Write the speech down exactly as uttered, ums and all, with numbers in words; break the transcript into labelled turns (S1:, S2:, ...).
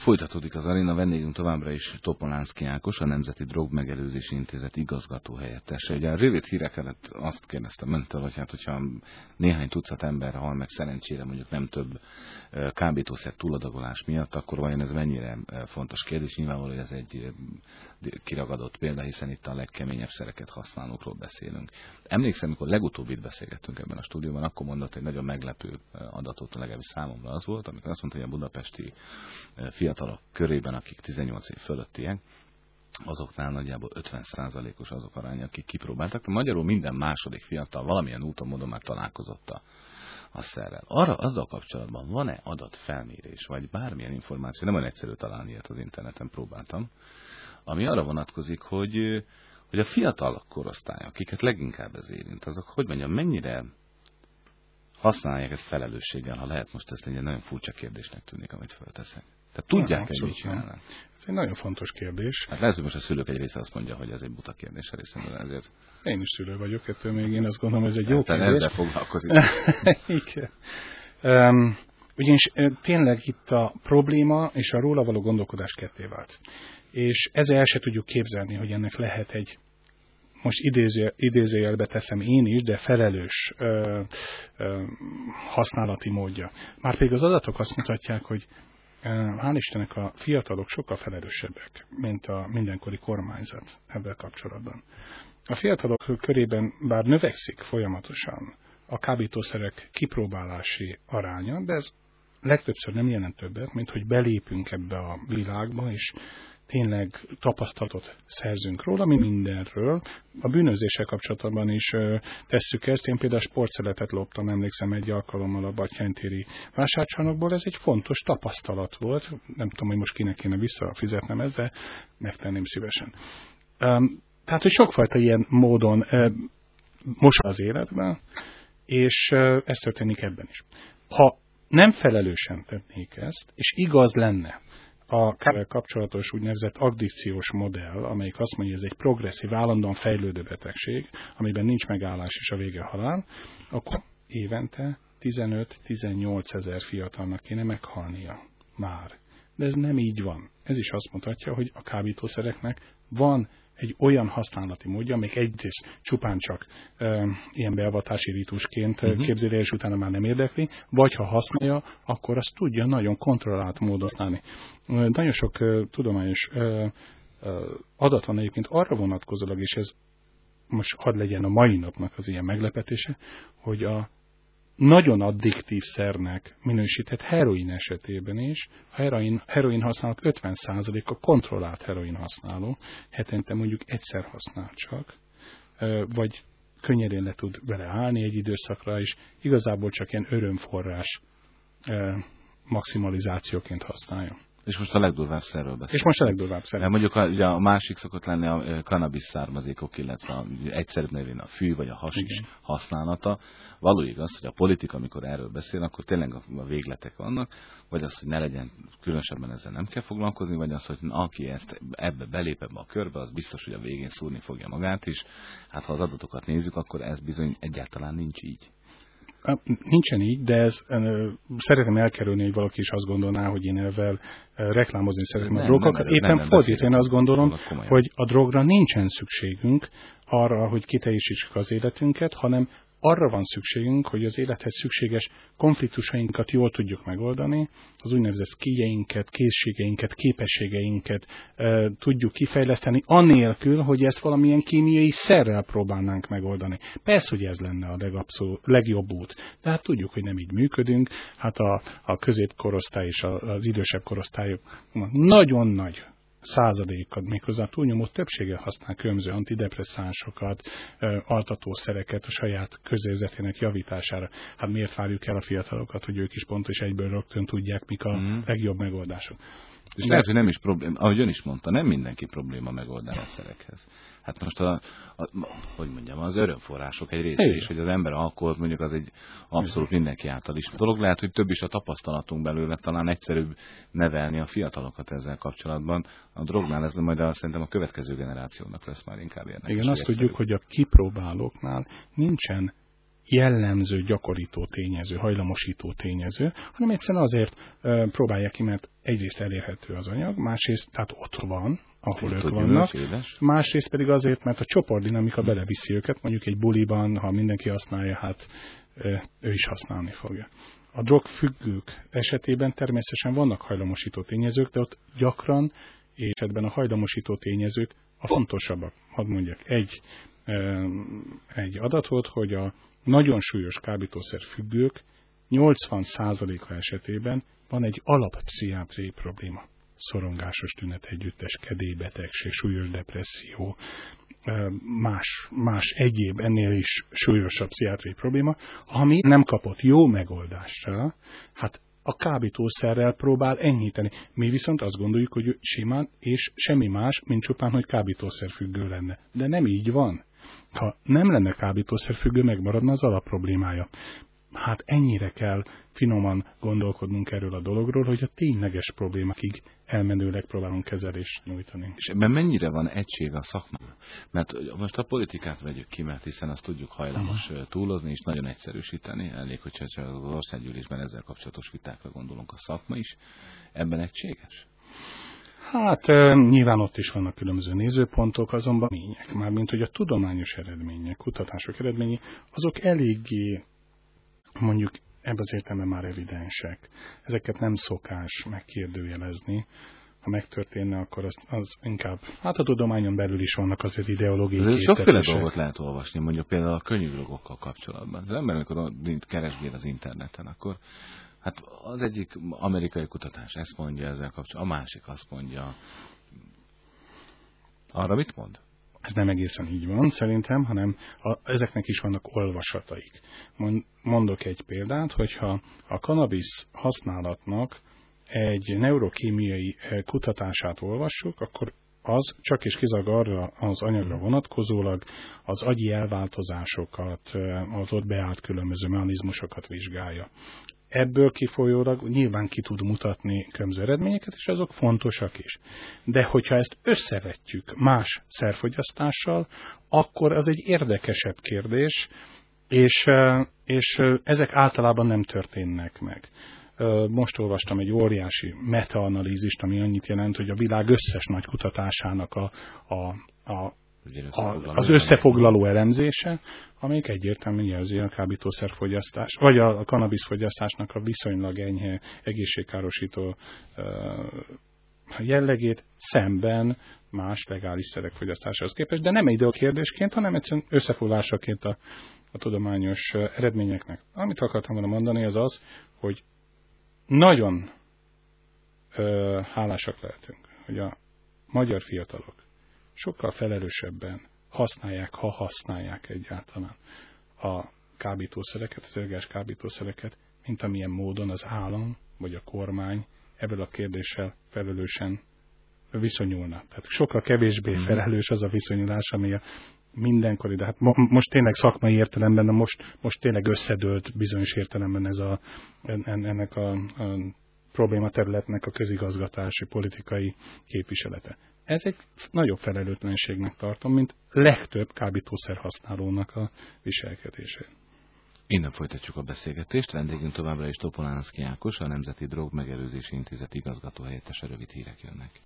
S1: Folytatódik az aréna, vendégünk továbbra is Topolánszky Ákos, a Nemzeti Drogmegelőzési Intézet igazgató helyettese. Ugye a rövid hírek előtt azt kérdeztem öntől, hogy hát, hogyha néhány tucat ember hal meg szerencsére mondjuk nem több kábítószer túladagolás miatt, akkor vajon ez mennyire fontos kérdés? Nyilvánvaló, hogy ez egy kiragadott példa, hiszen itt a legkeményebb szereket használókról beszélünk. Emlékszem, amikor legutóbb itt beszélgettünk ebben a stúdióban, akkor mondott egy nagyon meglepő adatot, legalábbis számomra az volt, amikor azt mondta, hogy a budapesti fiatalok körében, akik tizennyolc év fölöttiek, azoknál nagyjából ötven százalékos azok aránya, akik kipróbáltak. Magyarul minden második fiatal valamilyen úton, módon már találkozott a, a szerrel. Arra azzal kapcsolatban van-e adatfelmérés, vagy bármilyen információ, nem olyan egyszerű találni ilyet az interneten, próbáltam, ami arra vonatkozik, hogy, hogy a fiatal korosztály, akiket leginkább ez érint, azok, hogy mondjam, mennyire használják ezt felelősséggel, ha lehet, most ezt egy nagyon furcsa kérdésnek tűnik, amit fölteszek. Tehát tudják, hogy mit csinálnak?
S2: Ez egy nagyon fontos kérdés.
S1: Hát lehet, hogy most a szülők egy része azt mondja, hogy ez egy buta kérdés a részemről, ezért...
S2: Én is szülő vagyok, ettől még én azt gondolom, ez egy jó
S1: hát,
S2: kérdés.
S1: Ezzel foglalkozik.
S2: Igen. Um, ugyanis tényleg itt a probléma és a róla való gondolkodás ketté vált. És ezzel el se tudjuk képzelni, hogy ennek lehet egy, most idéző, idézőjelbe teszem én is, de felelős ö, ö, használati módja. Márpedig az adatok azt mutatják, hogy ö, hál' Istennek a fiatalok sokkal felelősebbek, mint a mindenkori kormányzat ebben kapcsolatban. A fiatalok körében bár növekszik folyamatosan a kábítószerek kipróbálási aránya, de ez legtöbbször nem jelent többet, mint hogy belépünk ebbe a világba, és tényleg tapasztalatot szerzünk róla, mi mindenről. A bűnözéssel kapcsolatban is ö, tesszük ezt. Én például sportszeletet loptam, emlékszem egy alkalommal a Batthyány-téri vásárcsarnokból. Ez egy fontos tapasztalat volt. Nem tudom, hogy most kinek kéne visszafizetnem ezt, de megtenném szívesen. Um, tehát, hogy sokfajta ilyen módon uh, most az életben, és uh, ez történik ebben is. Ha nem felelősen tennék ezt, és igaz lenne a kábítószerrel kapcsolatos úgynevezett addikciós modell, amelyik azt mondja, hogy ez egy progresszív, állandóan fejlődő betegség, amiben nincs megállás és a vége halál, akkor évente tizenöt-tizennyolc ezer fiatalnak kéne meghalnia már. De ez nem így van. Ez is azt mutatja, hogy a kábítószereknek van egy olyan használati módja, amelyik egyrészt csupán csak e, ilyen beavatási ritusként uh-huh. képzeli, és utána már nem érdekli, vagy ha használja, akkor azt tudja nagyon kontrollált módon használni. Nagyon sok e, tudományos e, e, adat van egyébként arra vonatkozólag, és ez most hadd legyen a mai napnak az ilyen meglepetése, hogy a nagyon addiktív szernek minősített heroin esetében is, a heroin, heroin használat ötven százalék a kontrollált heroin használó, hetente mondjuk egyszer használ csak, vagy könnyedén le tud vele állni egy időszakra, és igazából csak ilyen örömforrás maximalizációként használja.
S1: És most a legdurvább szerről beszélünk.
S2: És most a legdurvább szerről.
S1: Mondjuk a, ugye a másik szokott lenni a cannabis származékok, illetve a, egyszerűbb nevén a fű vagy a hasis használata. Való igaz, hogy a politika, amikor erről beszél, akkor tényleg a végletek vannak, vagy az, hogy ne legyen, különösebben ezzel nem kell foglalkozni, vagy az, hogy aki ezt ebbe belép ebbe a körbe, az biztos, hogy a végén szúrni fogja magát is. Hát ha az adatokat nézzük, akkor ez bizony egyáltalán nincs így.
S2: Nincsen így, de ez, ö, szeretném elkerülni, hogy valaki is azt gondolná, hogy én ezzel reklámozni szeretném a drogokat. Éppen fordítva én azt gondolom, hogy a drogra nincsen szükségünk arra, hogy kiteljesítsük az életünket, hanem arra van szükségünk, hogy az élethez szükséges konfliktusainkat jól tudjuk megoldani, az úgynevezett skilljeinket, készségeinket, képességeinket e, tudjuk kifejleszteni, anélkül, hogy ezt valamilyen kémiai szerrel próbálnánk megoldani. Persze, hogy ez lenne a legabszol, legjobb út, de hát tudjuk, hogy nem így működünk, hát a, a középkorosztály és az idősebb korosztályok nagyon nagy százalékat, méghozzá túlnyomó többsége használ különböző antidepresszánsokat, altatószereket a saját közérzetének javítására. Hát miért várjuk el a fiatalokat, hogy ők is pontos egyből rögtön tudják, mik a mm. legjobb megoldások?
S1: És de lehet, hogy nem is probléma, ahogy ön is mondta, nem mindenki probléma megoldani a szerekhez. Hát most a, a, hogy mondjam, az örömforrások egy része is, hogy az ember alkoholt mondjuk az egy abszolút mindenki által is dolog. Lehet, hogy több is a tapasztalatunk belőle, talán egyszerűbb nevelni a fiatalokat ezzel kapcsolatban. A drognál ez majd a, szerintem a következő generációnak lesz már inkább érdekes.
S2: Igen, azt tudjuk, hogy a kipróbálóknál nincsen jellemző, gyakorító tényező, hajlamosító tényező, hanem egyszerűen azért ö, próbálják ki, mert egyrészt elérhető az anyag, másrészt, tehát ott van, ahol ők vannak, másrészt pedig azért, mert a csoportdinamika beleviszi őket, mondjuk egy buliban, ha mindenki használja, hát ö, ő is használni fogja. A drogfüggők esetében természetesen vannak hajlamosító tényezők, de ott gyakran, és ebben a hajlamosító tényezők a fontosabbak. Hadd mondjak egy, egy adatot, hogy a nagyon súlyos kábítószer függők nyolcvan százaléka esetében van egy alappszichiátriai probléma. Szorongásos tünet, együttes kedélybetegség, súlyos depresszió, más, más egyéb ennél is súlyosabb pszichiátriai probléma, ami nem kapott jó megoldásra, hát a kábítószerrel próbál enyhíteni. Mi viszont azt gondoljuk, hogy ő simán és semmi más, mint csupán, hogy kábítószerfüggő lenne. De nem így van. Ha nem lenne kábítószerfüggő, megmaradna az alapproblémája. Hát ennyire kell finoman gondolkodnunk erről a dologról, hogy a tényleges problémákig elmenőleg próbálunk kezelést nyújtani.
S1: És ebben mennyire van egység a szakmában? Mert most a politikát vegyük ki, mert hiszen azt tudjuk hajlamos uh-huh. túlozni és nagyon egyszerűsíteni. Elég, hogyha csak az országgyűlésben ezzel kapcsolatos vitákra gondolunk, a szakma is. Ebben egységes?
S2: Hát nyilván ott is vannak különböző nézőpontok, azonban mények. Mármint, hogy a tudományos eredmények, kutatások eredményei, azok eléggé, mondjuk ebben az értelemben már evidensek. Ezeket nem szokás megkérdőjelezni. Ha megtörténne, akkor az, az inkább, hát a tudományon belül is vannak azért ideológiai késztetések.
S1: Sokféle dolgot lehet olvasni, mondjuk például a könyvlogokkal kapcsolatban. Az ember, amikor keresgél az interneten, akkor hát az egyik amerikai kutatás ezt mondja ezzel kapcsolatban, a másik azt mondja. Arra mit mond?
S2: Ez nem egészen így van szerintem, hanem a, ezeknek is vannak olvasataik. Mondok egy példát, hogyha a kannabisz használatnak egy neurokémiai kutatását olvassuk, akkor az csak és kizárólag arra az anyagra vonatkozólag az agyi elváltozásokat, az ott beállt különböző mechanizmusokat vizsgálja. Ebből kifolyólag nyilván ki tud mutatni különböző eredményeket, és azok fontosak is. De hogyha ezt összevetjük más szerfogyasztással, akkor az egy érdekesebb kérdés, és, és ezek általában nem történnek meg. Most olvastam egy óriási metaanalízist, ami annyit jelent, hogy a világ összes nagy kutatásának a, a, a A, az összefoglaló elemzése, amelyik egyértelműen jelzi a kábítószerfogyasztás, vagy a, a kannabiszfogyasztásnak a viszonylag enyhe egészségkárosító uh, jellegét szemben más legális szerek fogyasztásához képest, de nem egy kérdésként, hanem egyszerűen összefoglalásaként a, a tudományos eredményeknek. Amit akartam volna mondani, az az, hogy nagyon uh, hálásak lehetünk, hogy a magyar fiatalok sokkal felelősebben használják, ha használják egyáltalán a kábítószereket, az illegális kábítószereket, mint amilyen módon az állam vagy a kormány ebből a kérdéssel felelősen viszonyulna. Tehát sokkal kevésbé felelős az a viszonyulás, ami a mindenkori, de hát mo- most tényleg szakmai értelemben, de most, most tényleg összedőlt bizonyos értelemben ez a, ennek a, a probléma területnek a közigazgatási, politikai képviselete. Ez egy nagyobb felelőtlenségnek tartom, mint legtöbb kábítószer használónak a viselkedését.
S1: Innen folytatjuk a beszélgetést. Vendégünk továbbra is Topolánszky Ákos, a Nemzeti Drogmegelőzési Intézet igazgató helyettese. Rövid hírek jönnek.